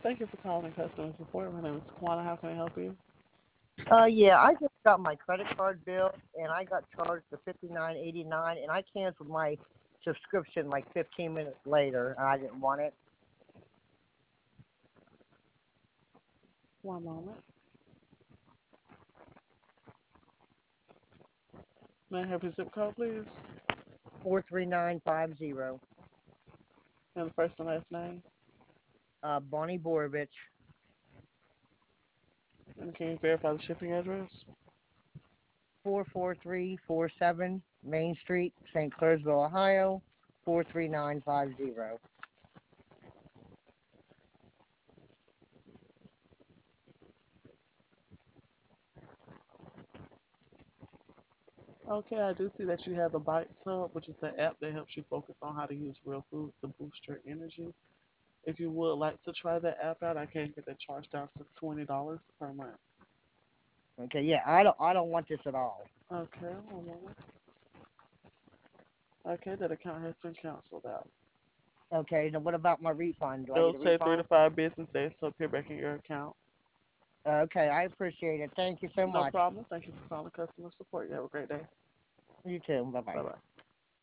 Thank you for calling customer support. My name is Kwana. How can I help you? Yeah, I just got my credit card bill and I got charged the $59.89 and I canceled my subscription like 15 minutes later and I didn't want it. One moment. May I have your zip code, please? 43950. And the first and last name? Bonnie Borovich, And can you verify the shipping address? 44347 Main Street, St. Clairsville, Ohio, 43950. Okay, I do see that you have the Bites Hub, which is the app that helps you focus on how to use real foods to boost your energy. If you would like to try that app out, I can get that charged down to $20 per month. Okay, yeah, I don't want this at all. Okay, one moment. Okay, that account has been canceled out. Okay, now what about my refund? Do I It'll get a take three refund? to five business days to appear back in your account. Okay, I appreciate it. Thank you so No much. problem. Thank you for calling customer support. You have a great day. You too. Bye bye. Bye bye.